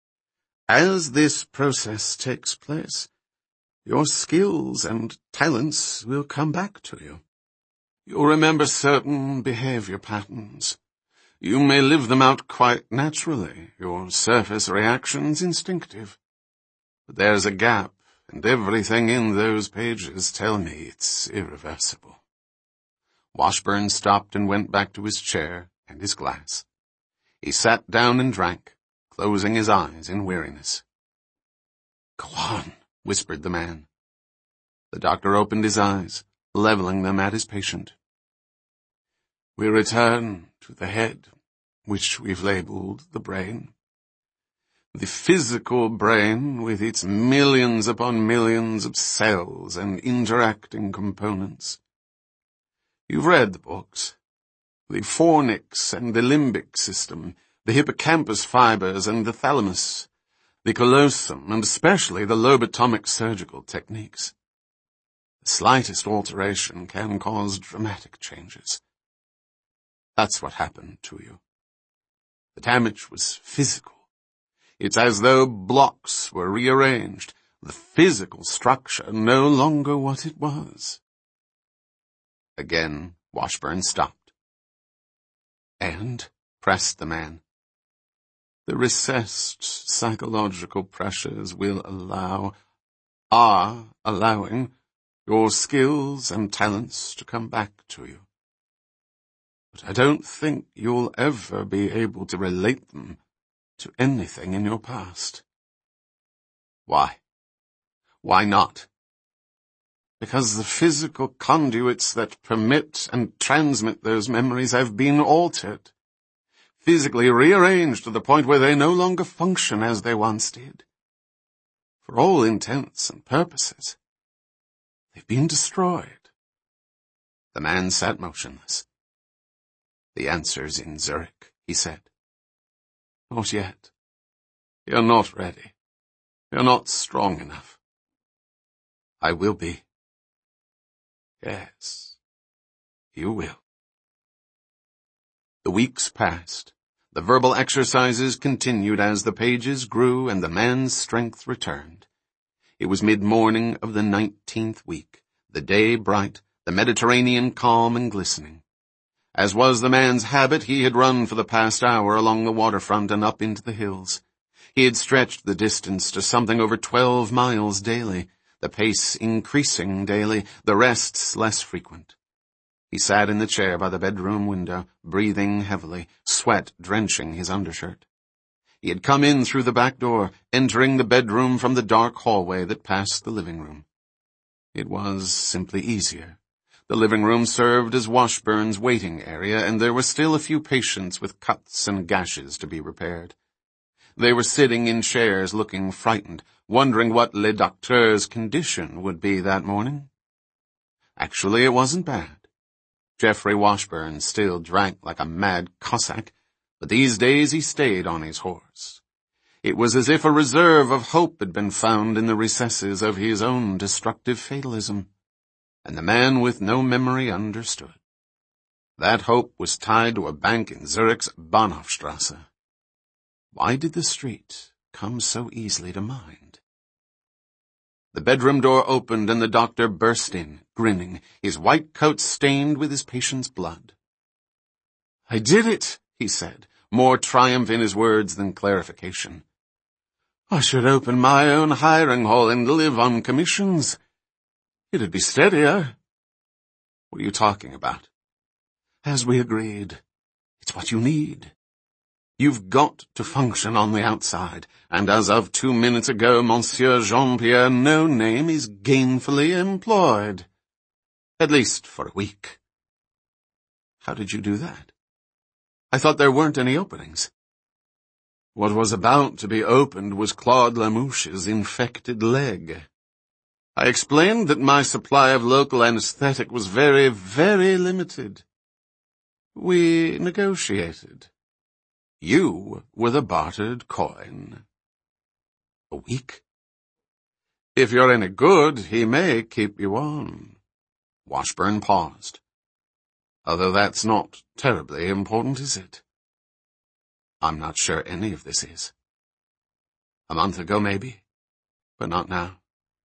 As this process takes place, your skills and talents will come back to you. You'll remember certain behavior patterns. You may live them out quite naturally, your surface reactions instinctive. But there's a gap, and everything in those pages tell me it's irreversible." Washburn stopped and went back to his chair and his glass. He sat down and drank, closing his eyes in weariness. "Go on," whispered the man. The doctor opened his eyes, leveling them at his patient. "We return to the head, which we've labeled the brain. The physical brain, with its millions upon millions of cells and interacting components. You've read the books. The fornix and the limbic system, the hippocampus fibers and the thalamus, the callosum, and especially the lobotomic surgical techniques. The slightest alteration can cause dramatic changes. That's what happened to you. The damage was physical. It's as though blocks were rearranged, the physical structure no longer what it was." Again, Washburn stopped. "And," pressed the man, "the recessed psychological pressures will allow, are allowing, your skills and talents to come back to you. But I don't think you'll ever be able to relate them to anything in your past." "Why? Why not?" "Because the physical conduits that permit and transmit those memories have been altered, physically rearranged to the point where they no longer function as they once did. For all intents and purposes, they've been destroyed." The man sat motionless. "The answer's in Zurich," he said. "Not yet. You're not ready. You're not strong enough." "I will be." "Yes, you will." The weeks passed. The verbal exercises continued as the pages grew and the man's strength returned. It was mid-morning of the nineteenth week, the day bright, the Mediterranean calm and glistening. As was the man's habit, he had run for the past hour along the waterfront and up into the hills. He had stretched the distance to something over twelve miles daily, the pace increasing daily, the rests less frequent. He sat in the chair by the bedroom window, breathing heavily, sweat drenching his undershirt. He had come in through the back door, entering the bedroom from the dark hallway that passed the living room. It was simply easier. The living room served as Washburn's waiting area, and there were still a few patients with cuts and gashes to be repaired. They were sitting in chairs looking frightened, wondering what Le Docteur's condition would be that morning. Actually, it wasn't bad. Geoffrey Washburn still drank like a mad Cossack, but these days he stayed on his horse. It was as if a reserve of hope had been found in the recesses of his own destructive fatalism, and the man with no memory understood. That hope was tied to a bank in Zurich's Bahnhofstrasse. Why did the street come so easily to mind? The bedroom door opened and the doctor burst in, grinning, his white coat stained with his patient's blood. "I did it," he said, more triumph in his words than clarification. "I should open my own hiring hall and live on commissions. It'd be steadier." "What are you talking about?" "As we agreed. It's what you need. You've got to function on the outside, and as of two minutes ago, Monsieur Jean-Pierre No Name is gainfully employed. At least for a week. How did you do that? I thought there weren't any openings. What was about to be opened was Claude Lamouche's infected leg. I explained that my supply of local anesthetic was very, very limited. We negotiated. You were the bartered coin. A week? If you're any good, he may keep you on. Washburn paused. Although that's not terribly important, is it? I'm not sure any of this is. A month ago, maybe, but not now.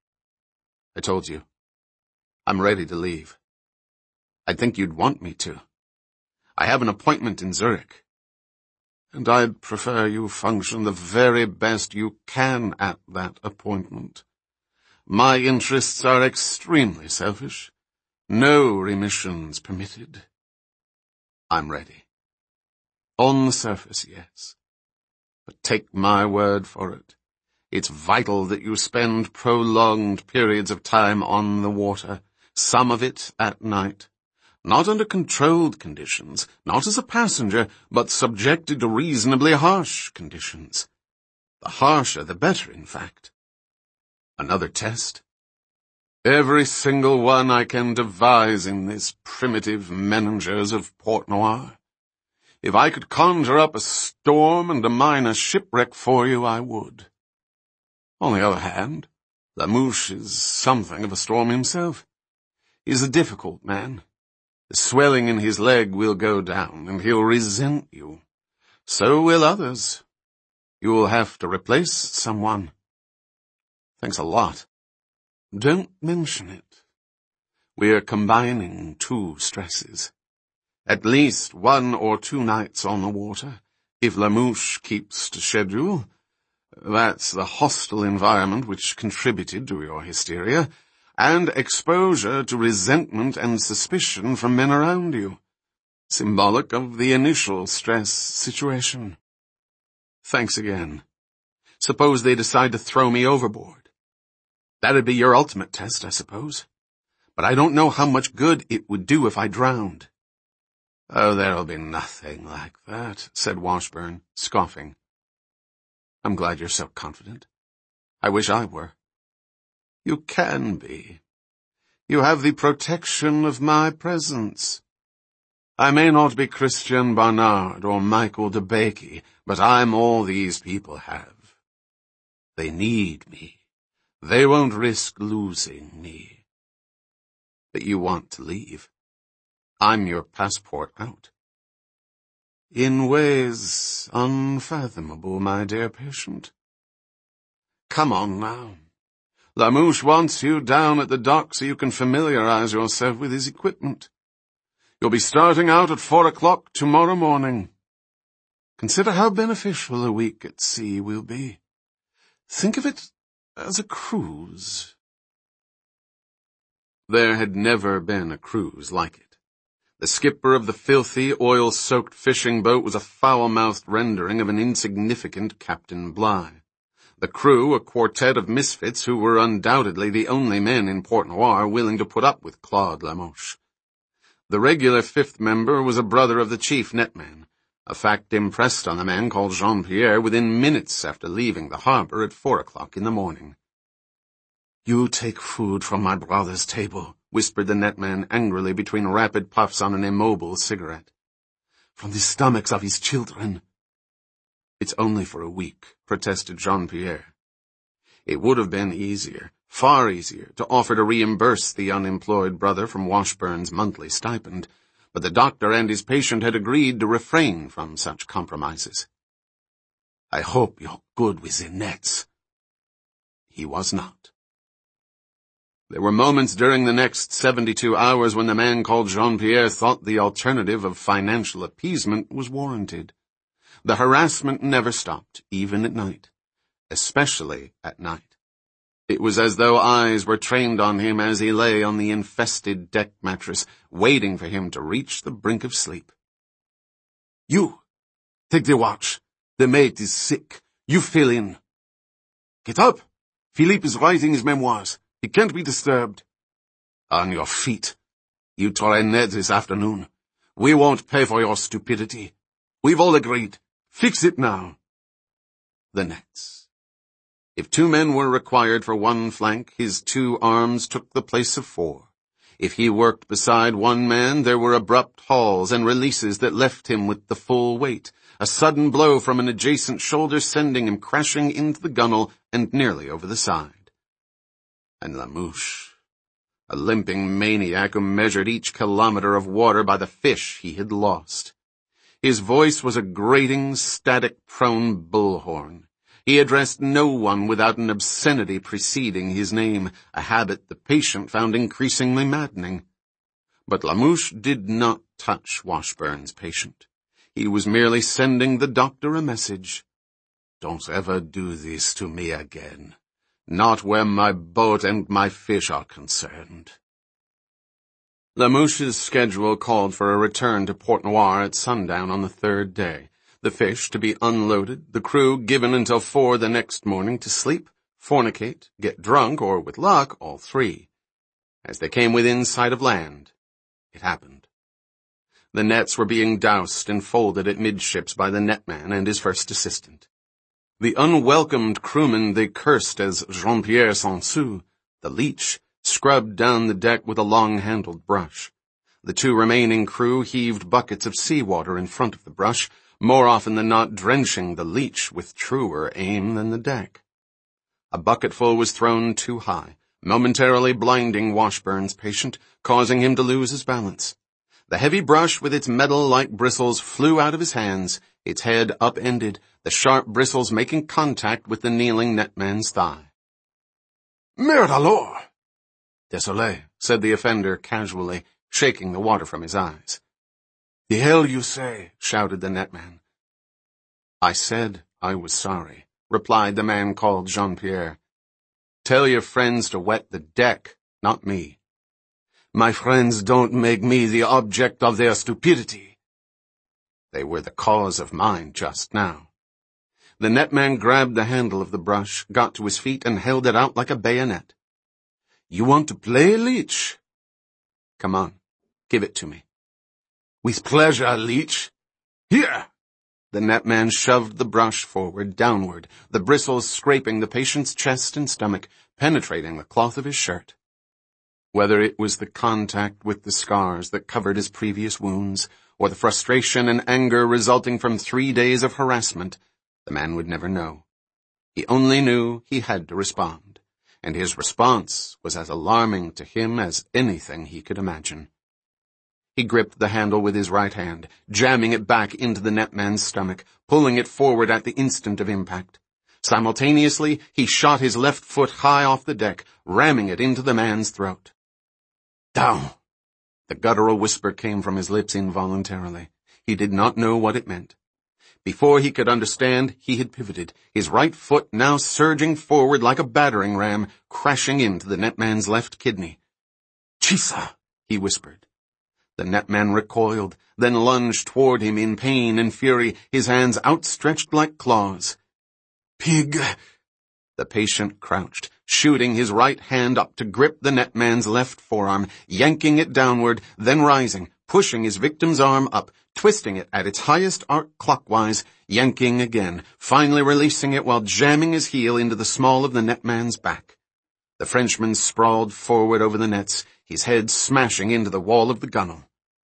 I told you. I'm ready to leave. I'd think you'd want me to. I have an appointment in Zurich. And I'd prefer you function the very best you can at that appointment. My interests are extremely selfish. No remissions permitted. I'm ready. On the surface, yes. But take my word for it. It's vital that you spend prolonged periods of time on the water, some of it at night. Not under controlled conditions, not as a passenger, but subjected to reasonably harsh conditions. The harsher the better, in fact. Another test. Every single one I can devise in this primitive menagers of Port Noir. If I could conjure up a storm and a minor shipwreck for you, I would. On the other hand, Lamouche is something of a storm himself. He's a difficult man. The swelling in his leg will go down, and he'll resent you. So will others. You'll have to replace someone. Thanks a lot. Don't mention it. We're combining two stresses. At least one or two nights on the water, if Lamouche keeps to schedule. That's the hostile environment which contributed to your hysteria, and exposure to resentment and suspicion from men around you. Symbolic of the initial stress situation. Thanks again. Suppose they decide to throw me overboard. That'd be your ultimate test, I suppose. But I don't know how much good it would do if I drowned. Oh, there'll be nothing like that, said Washburn, scoffing. I'm glad you're so confident. I wish I were. You can be. You have the protection of my presence. I may not be Christian Barnard or Michael DeBakey, but I'm all these people have. They need me. They won't risk losing me. But you want to leave. I'm your passport out. In ways unfathomable, my dear patient. Come on now. Lamouche wants you down at the dock so you can familiarize yourself with his equipment. You'll be starting out at four o'clock tomorrow morning. Consider how beneficial a week at sea will be. Think of it as a cruise. There had never been a cruise like it. The skipper of the filthy, oil-soaked fishing boat was a foul-mouthed rendering of an insignificant Captain Bligh. The crew, a quartet of misfits who were undoubtedly the only men in Port Noir willing to put up with Claude Lamouche. The regular fifth member was a brother of the chief netman, a fact impressed on the man called Jean-Pierre within minutes after leaving the harbor at four o'clock in the morning. You take food from my brother's table, whispered the netman angrily between rapid puffs on an immobile cigarette. From the stomachs of his children. It's only for a week, protested Jean-Pierre. It would have been easier, far easier, to offer to reimburse the unemployed brother from Washburn's monthly stipend, but the doctor and his patient had agreed to refrain from such compromises. I hope you're good with the nets. He was not. There were moments during the next seventy-two hours when the man called Jean-Pierre thought the alternative of financial appeasement was warranted. The harassment never stopped, even at night, especially at night. It was as though eyes were trained on him as he lay on the infested deck mattress, waiting for him to reach the brink of sleep. You, take the watch. The mate is sick. You fill in. Get up. Philippe is writing his memoirs. He can't be disturbed. On your feet. You try Ned this afternoon. We won't pay for your stupidity. We've all agreed. Fix it now. The nets. If two men were required for one flank, his two arms took the place of four. If he worked beside one man, there were abrupt hauls and releases that left him with the full weight, a sudden blow from an adjacent shoulder sending him crashing into the gunwale and nearly over the side. And Lamouche, a limping maniac who measured each kilometer of water by the fish he had lost. His voice was a grating, static-prone bullhorn. He addressed no one without an obscenity preceding his name, a habit the patient found increasingly maddening. But Lamouche did not touch Washburn's patient. He was merely sending the doctor a message. Don't ever do this to me again. Not where my boat and my fish are concerned. Lamouche's schedule called for a return to Port Noir at sundown on the third day, the fish to be unloaded, the crew given until four the next morning to sleep, fornicate, get drunk, or, with luck, all three. As they came within sight of land, it happened. The nets were being doused and folded at midships by the netman and his first assistant. The unwelcomed crewman they cursed as Jean-Pierre Sansu, the leech, scrubbed down the deck with a long-handled brush. The two remaining crew heaved buckets of seawater in front of the brush, more often than not drenching the leech with truer aim than the deck. A bucketful was thrown too high, momentarily blinding Washburn's patient, causing him to lose his balance. The heavy brush with its metal-like bristles flew out of his hands, its head upended, the sharp bristles making contact with the kneeling netman's thigh. "Merde alors!" "Désolé," said the offender casually, shaking the water from his eyes. "The hell you say?" shouted the netman. "I said I was sorry," replied the man called Jean-Pierre. "Tell your friends to wet the deck, not me. My friends don't make me the object of their stupidity. They were the cause of mine just now." The netman grabbed the handle of the brush, got to his feet, and held it out like a bayonet. "You want to play, Leech?" "Come on, give it to me." "With pleasure, Leech. Here!" The netman shoved the brush forward, downward, the bristles scraping the patient's chest and stomach, penetrating the cloth of his shirt. Whether it was the contact with the scars that covered his previous wounds, or the frustration and anger resulting from three days of harassment, the man would never know. He only knew he had to respond, and his response was as alarming to him as anything he could imagine. He gripped the handle with his right hand, jamming it back into the netman's stomach, pulling it forward at the instant of impact. Simultaneously, he shot his left foot high off the deck, ramming it into the man's throat. "Down!" The guttural whisper came from his lips involuntarily. He did not know what it meant. Before he could understand, he had pivoted, his right foot now surging forward like a battering ram, crashing into the netman's left kidney. "Chisa!" he whispered. The netman recoiled, then lunged toward him in pain and fury, his hands outstretched like claws. "Pig!" The patient crouched, shooting his right hand up to grip the netman's left forearm, yanking it downward, then rising, pushing his victim's arm up, twisting it at its highest arc clockwise, yanking again, finally releasing it while jamming his heel into the small of the netman's back. The Frenchman sprawled forward over the nets, his head smashing into the wall of the gunwale.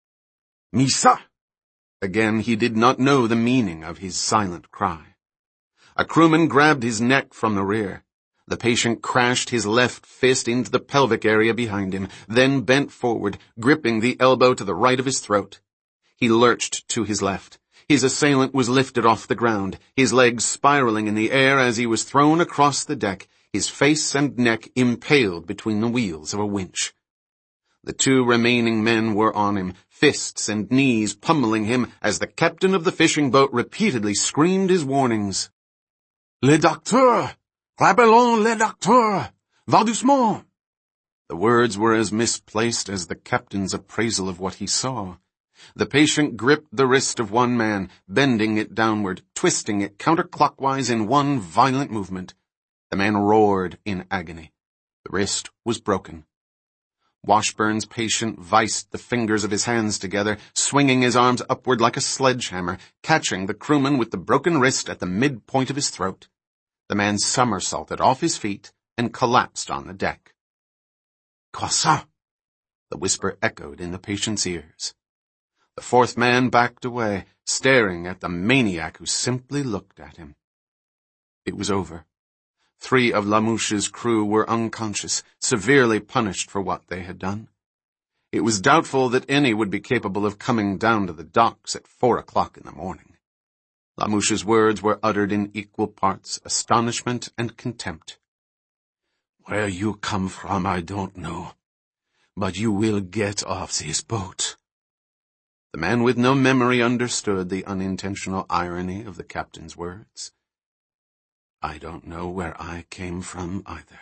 "Misa!" Again he did not know the meaning of his silent cry. A crewman grabbed his neck from the rear. The patient crashed his left fist into the pelvic area behind him, then bent forward, gripping the elbow to the right of his throat. He lurched to his left. His assailant was lifted off the ground, his legs spiraling in the air as he was thrown across the deck, his face and neck impaled between the wheels of a winch. The two remaining men were on him, fists and knees pummeling him as the captain of the fishing boat repeatedly screamed his warnings. "Le docteur! Rappelons le docteur! Va doucement!" The words were as misplaced as the captain's appraisal of what he saw. The patient gripped the wrist of one man, bending it downward, twisting it counterclockwise in one violent movement. The man roared in agony. The wrist was broken. Washburn's patient viced the fingers of his hands together, swinging his arms upward like a sledgehammer, catching the crewman with the broken wrist at the midpoint of his throat. The man somersaulted off his feet and collapsed on the deck. "Croissant!" The whisper echoed in the patient's ears. The fourth man backed away, staring at the maniac who simply looked at him. It was over. Three of Lamouche's crew were unconscious, severely punished for what they had done. It was doubtful that any would be capable of coming down to the docks at four o'clock in the morning. Lamouche's words were uttered in equal parts astonishment and contempt. "Where you come from, I don't know, but you will get off this boat." The man with no memory understood the unintentional irony of the captain's words. "I don't know where I came from either."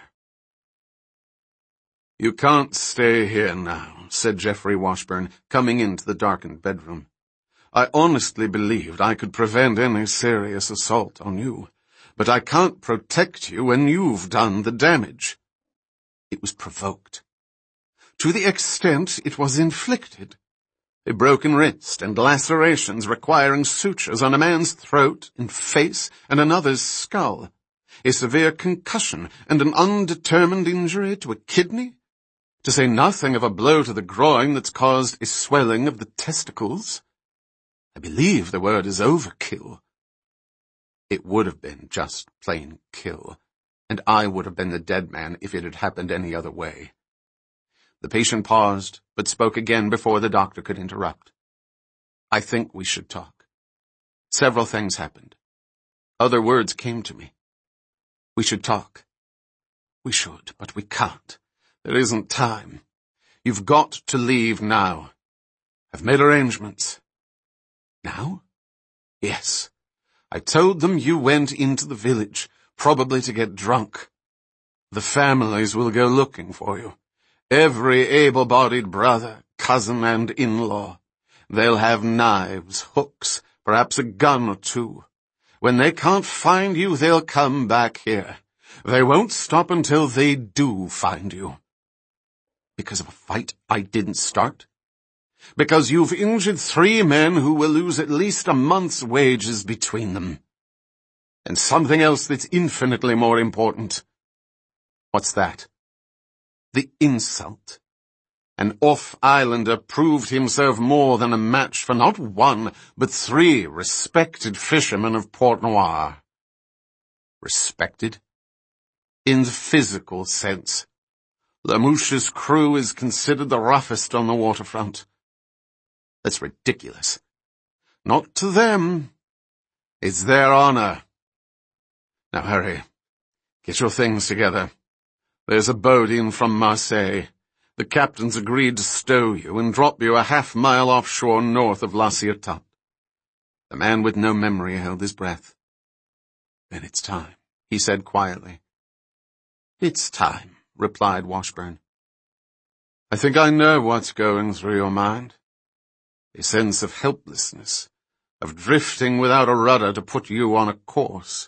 "You can't stay here now," said Geoffrey Washburn, coming into the darkened bedroom. "I honestly believed I could prevent any serious assault on you, but I can't protect you when you've done the damage." It was provoked. To the extent it was inflicted. A broken wrist and lacerations requiring sutures on a man's throat and face and another's skull. A severe concussion and an undetermined injury to a kidney. To say nothing of a blow to the groin that's caused a swelling of the testicles. I believe the word is overkill. It would have been just plain kill, and I would have been the dead man if it had happened any other way. The patient paused, but spoke again before the doctor could interrupt. "I think we should talk. Several things happened. Other words came to me. We should talk. We should, but we can't. There isn't time. You've got to leave now. I've made arrangements." "Now?" "Yes. I told them you went into the village, probably to get drunk. The families will go looking for you. Every able-bodied brother, cousin, and in-law. They'll have knives, hooks, perhaps a gun or two. When they can't find you, they'll come back here. They won't stop until they do find you." "Because of a fight I didn't start?" "Because you've injured three men who will lose at least a month's wages between them. And something else that's infinitely more important." "What's that?" "The insult. An off-islander proved himself more than a match for not one, but three respected fishermen of Port Noir." "Respected?" "In the physical sense. Lamouche's crew is considered the roughest on the waterfront." "That's ridiculous." "Not to them. It's their honor. Now hurry. Get your things together. There's a boat in from Marseille. The captain's agreed to stow you and drop you a half mile offshore north of La Ciotat." The man with no memory held his breath. "Then it's time," he said quietly. "It's time," replied Washburn. "I think I know what's going through your mind. A sense of helplessness, of drifting without a rudder to put you on a course.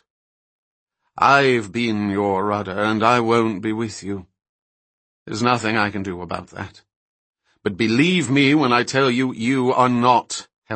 I've been your rudder, and I won't be with you. There's nothing I can do about that. But believe me when I tell you, you are not.